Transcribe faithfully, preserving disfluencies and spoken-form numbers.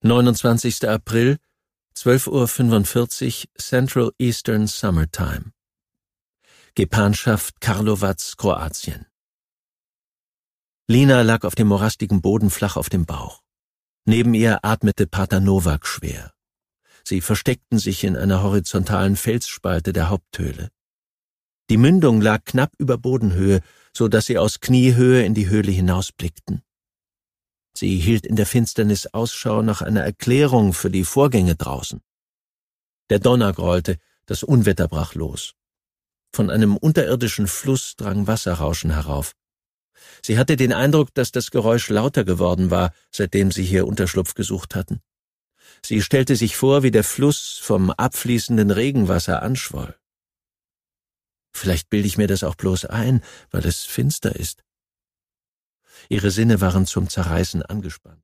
neunundzwanzigster April, zwölf Uhr fünfundvierzig Central Eastern Summertime. Gepanschaft Karlovac, Kroatien. Lina lag auf dem morastigen Boden flach auf dem Bauch. Neben ihr atmete Pater Novak schwer. Sie versteckten sich in einer horizontalen Felsspalte der Haupthöhle. Die Mündung lag knapp über Bodenhöhe, so dass sie aus Kniehöhe in die Höhle hinausblickten. Sie hielt in der Finsternis Ausschau nach einer Erklärung für die Vorgänge draußen. Der Donner grollte, das Unwetter brach los. Von einem unterirdischen Fluss drang Wasserrauschen herauf. Sie hatte den Eindruck, dass das Geräusch lauter geworden war, seitdem sie hier Unterschlupf gesucht hatten. Sie stellte sich vor, wie der Fluss vom abfließenden Regenwasser anschwoll. Vielleicht bilde ich mir das auch bloß ein, weil es finster ist. Ihre Sinne waren zum Zerreißen angespannt.